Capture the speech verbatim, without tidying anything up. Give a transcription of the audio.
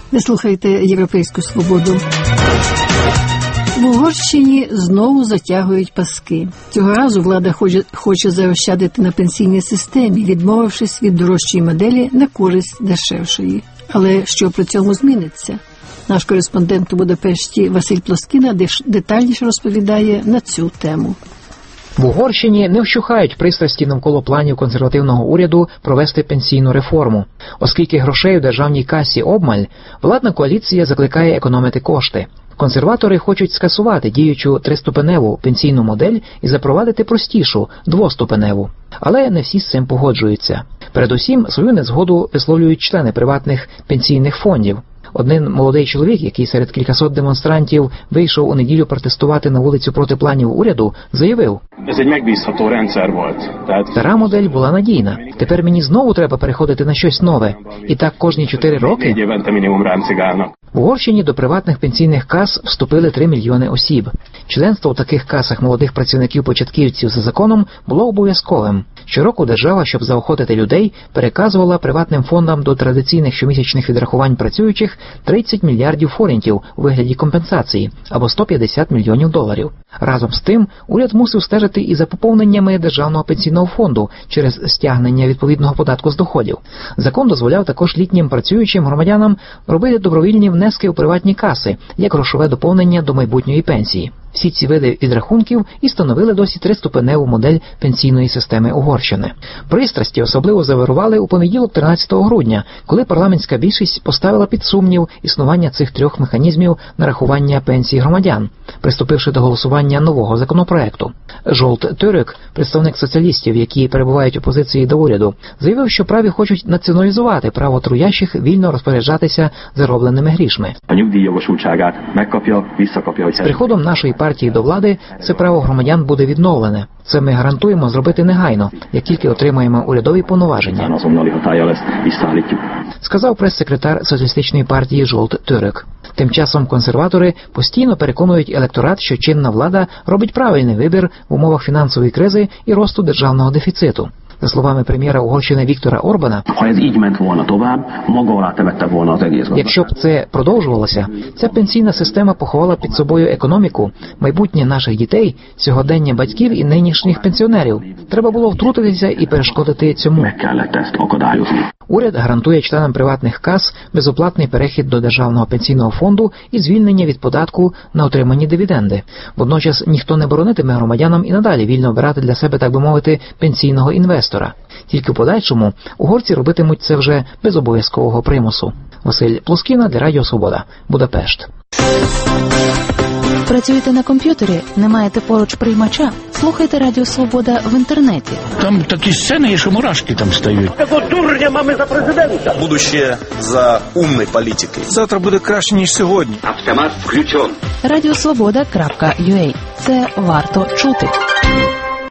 Ви слухаєте «Європейську свободу». В Угорщині знову затягують паски. Цього разу влада хоче, хоче заощадити на пенсійній системі, відмовившись від дорожчої моделі на користь дешевшої. Але що при цьому зміниться? Наш кореспондент у Будапешті Василь Плоскіна детальніше розповідає на цю тему. В Угорщині не вщухають пристрасті навколо планів консервативного уряду провести пенсійну реформу. Оскільки грошей у державній касі обмаль, владна коаліція закликає економити кошти. Консерватори хочуть скасувати діючу триступеневу пенсійну модель і запровадити простішу двоступеневу. Але не всі з цим погоджуються. Передусім, свою незгоду висловлюють члени приватних пенсійних фондів. Один молодий чоловік, який серед кількасот демонстрантів вийшов у неділю протестувати на вулицю проти планів уряду, заявив: «Стара модель була надійна. Тепер мені знову треба переходити на щось нове. І так кожні чотири роки». В Угорщині до приватних пенсійних кас вступили три мільйони осіб. Членство у таких касах молодих працівників-початківців за законом було обов'язковим. Щороку держава, щоб заохотити людей, переказувала приватним фондам до традиційних щомісячних відрахувань працюючих тридцять мільярдів форінтів у вигляді компенсації, або сто п'ятдесят мільйонів доларів. Разом з тим, уряд мусив стежити і за поповненнями державного пенсійного фонду через стягнення відповідного податку з доходів. Закон дозволяв також літнім працюючим громадянам робити добровільні внески у приватні каси, як грошове доповнення до майбутньої пенсії. Всі ці види відрахунків і становили досі триступеневу модель пенсійної системи Угорщини. Пристрасті особливо завирували у понеділок тринадцятого грудня, коли парламентська більшість поставила під сумнів існування цих трьох механізмів нарахування пенсій громадян, приступивши до голосування нового законопроекту. Зсолт Török, представник соціалістів, які перебувають у позиції до уряду, заявив, що праві хочуть націоналізувати право трудящих вільно розпоряджатися заробленими грішми. З приходом нашої партії до влади це право громадян буде відновлене. Це ми гарантуємо зробити негайно, як тільки отримаємо урядові повноваження, сказав прес-секретар соціалістичної партії Зсолт Török. Тим часом консерватори постійно переконують електорат, що чинна влада робить правильний вибір в умовах фінансової кризи і росту державного дефіциту. За словами прем'єра Угорщини Віктора Орбана, якщо б це продовжувалося, ця пенсійна система поховала під собою економіку, майбутнє наших дітей, сьогодення батьків і нинішніх пенсіонерів. Треба було втрутитися і перешкодити цьому. Уряд гарантує членам приватних кас безоплатний перехід до державного пенсійного фонду і звільнення від податку на отримані дивіденди. Водночас ніхто не боронитиме громадянам і надалі вільно обирати для себе, так би мовити, пенсійного інвестора. Тільки в подальшому угорці робитимуть це вже без обов'язкового примусу. Василь Плоскіна для Радіо Свобода, Будапешт. Працюєте на комп'ютері? Не маєте поруч приймача? Слухайте Радіо Свобода в інтернеті. Там такі сцени, що мурашки там стають. Такого дурня mamy за президента. Будущее за умной політикою. Завтра буде краще, ніж сьогодні. Автомат включен. радіо свобода крапка ю а. Це варто чути.